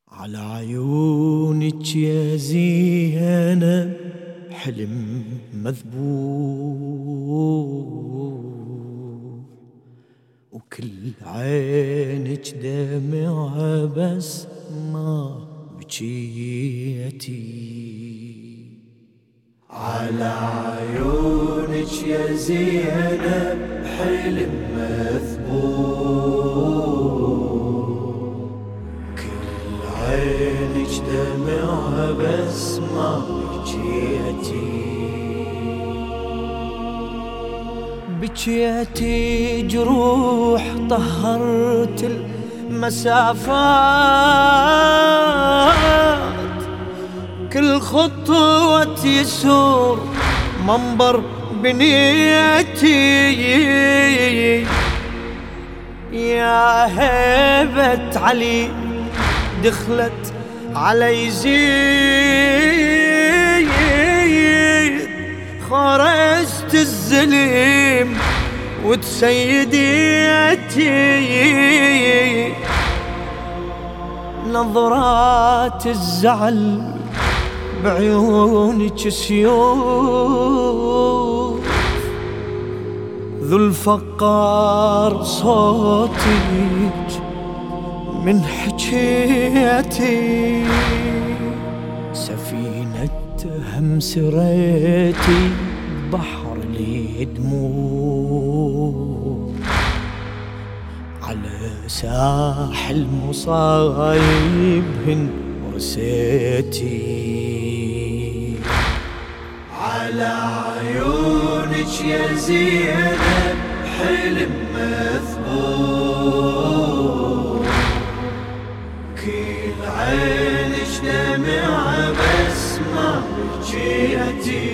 على عيونك يا زينب حلم مذبوح، وكل عينك دمعة بس ما بكيتي. على عيونك يا زينب حلم مذبوح، كل عينك دمعة بس ما بكيتي. بكيتي جروح طهرت المسافات، كل خطوة يسور منبر بنيتي. يا هيبة علي دخلت علي زيد، خرجت الزليم وتسيديتي. نظرات الزعل بعيونك سيوف، ذو الفقار صوتك من حكيتي. سفينة هم سريتي بحر لي دموع، على ساحل مصايبهن ورسيتي. على عيونك يا زينب حلم مثبوت، كل عينك دمعة بس ما بكيتي.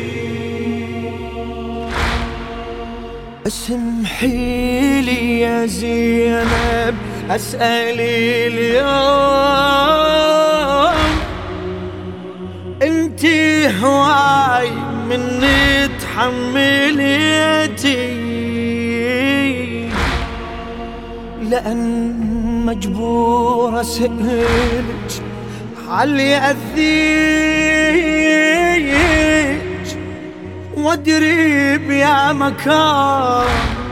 اسمحي لي يا زينب اسألي اليوم، انتي هواي مني تحمليتي، لأن مجبور اسألك علي أذيك، وادري بيا مكان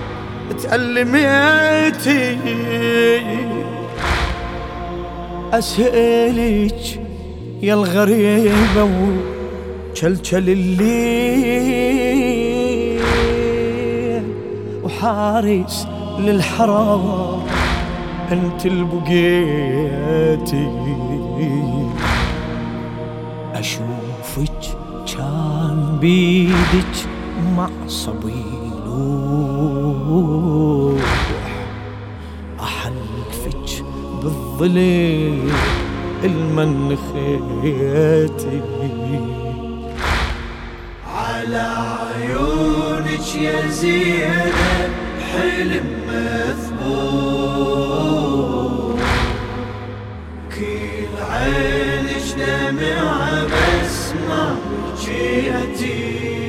تألميتي. أسألك يا الغريبة وشلشل الليل، وحارس للحرام انت البقيتي. اشوفك كان بيدك مع صبيلوح، احلفك بالظليل المن خيتي. على عيونك يا زينب حلم مثبوت، كل عينك دمعة بس ما بكيتي.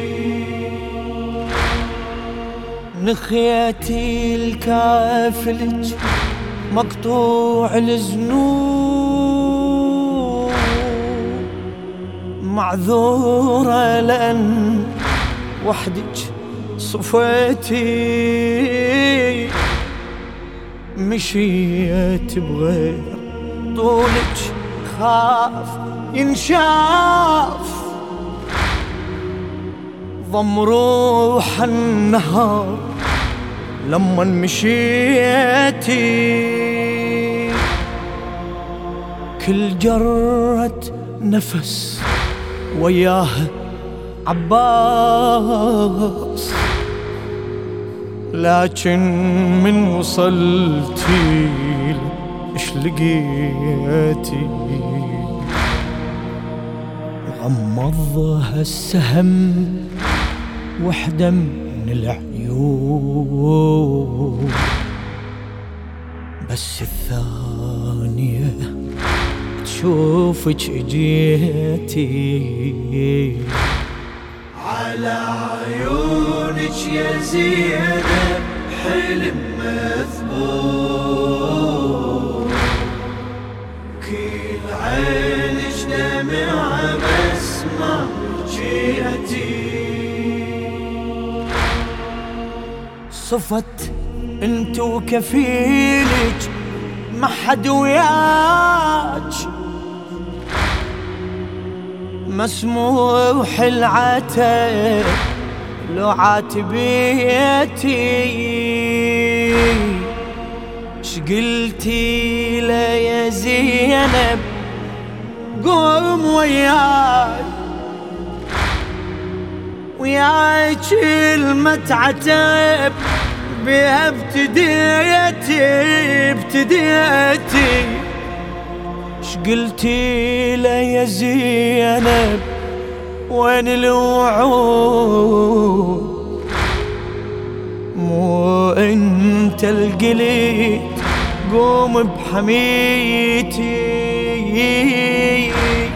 نخيتي الكافلج مقطوع الزنوب، معذورة لأن وحدك صفيتي. مشيت بغير طولك خاف ينشاف، ضم روح النهار لما مشيتي. كل جرة نفس وياها عباس، لكن من وصلتي اش لقيتي. غمضها السهم وحدة من العيون، بس الثانية تشوفك اجيتي. على عيونك يا زينب حلم مثبوت، كل عينش دمعة بسمع جيئتي. صفت انت وكفيلك ما حد وياك، مسموح العتب لو عاتبيتي. شقلتي لا يا زينب قوم وياي، وياي كلمة عتب بها ابتديتي. شقلتي لا يا زينب وين الوعود، مو انت القليت قوم بحميتي.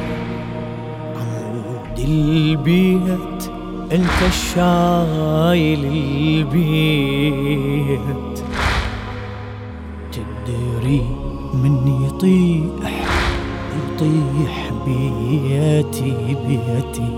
عمود البيت انت الشايل البيت، تدري من يطيح بيتي.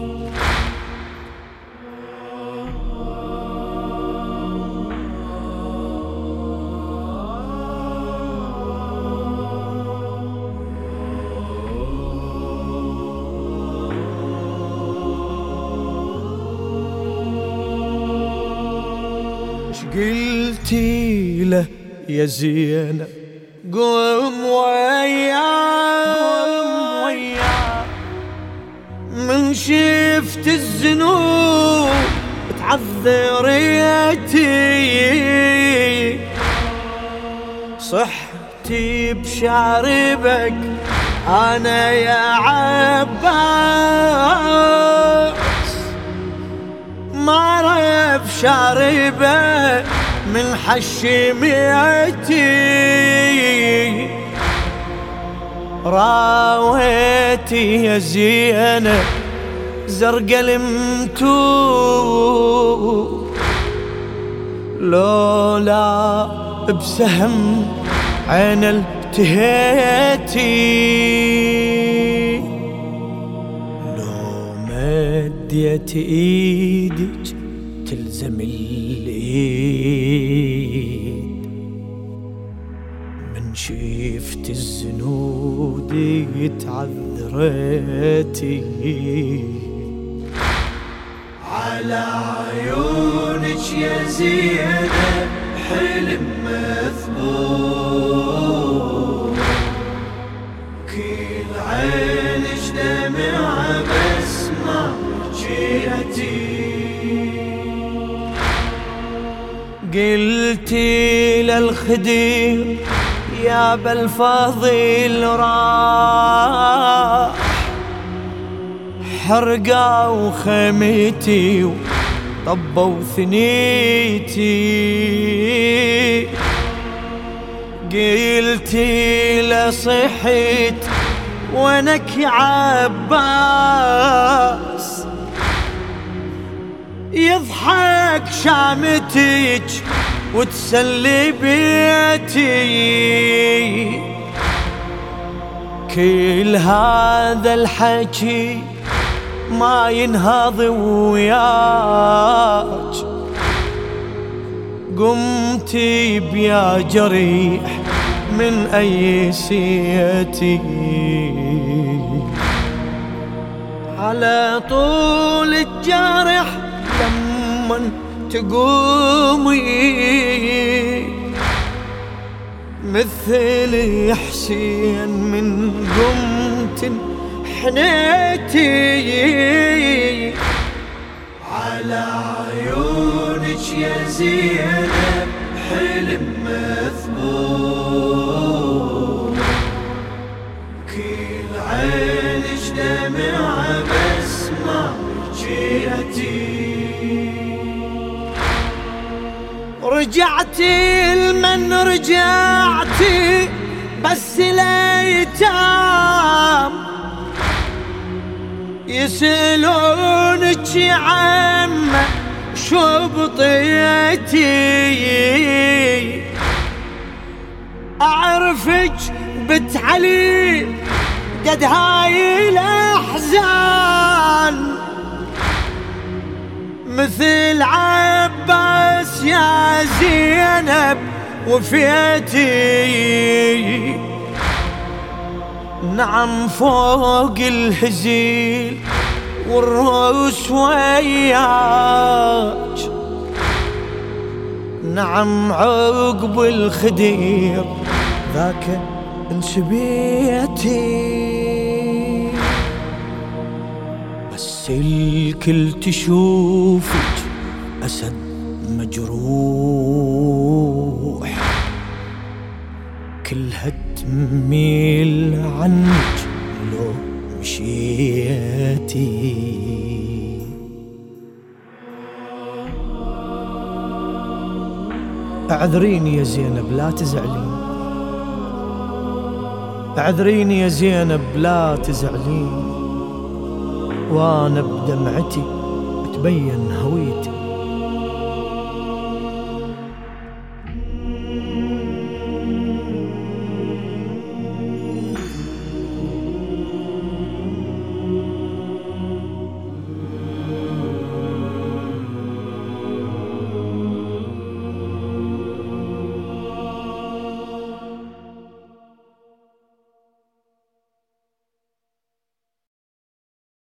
قلتي له يا زينب قوم ويا، من شفت الذنوب تعذريتي. صحتي بشاربك انا يا عباس، ما عرف شاربه من حشميتي. راويتي يا زينب زرق الممتو، لولا بسهم عين التهيتي. لو مديت ايدك تلزم الايد، من شفت الزنود تعذرتي. على عيونك يا زينب حلم مثبوت، كل عينش دمعة بسمع جيئتي. قلتي للخدير يا بالفضيل راح، حرقا وخيمتي وطبوا ثنيتي. قلتي لصحيت وينك يا عباس، يضحك شامتك وتسلي بيتي. كل هذا الحكي ما ينهض وياك، قمتي بيا جريح من أيسيتي. على طول الجرح لمن تقومي مثل حسين من قمت حنيتي. على عيونك يا زينب حلم مثبوت، كل عينش دمعة بسمع جيئتي. رجعتي لمن رجعتي بس الايتام يسألونك يا عمه شو بطيتي. أعرفك بنت علي قد هاي الأحزان مثل عباس يا زينب وفيتي. نعم فوق الهزيل والروس وياك، نعم عقب الخدير ذاك انسبيتي. بس الكل تشوفك أسد مجروح، كلها تميل عنك لو مشيتي. اعذريني يا زينب لا تزعلين، اعذريني يا زينب لا تزعلين، وانا بدمعتي تبين هويتي.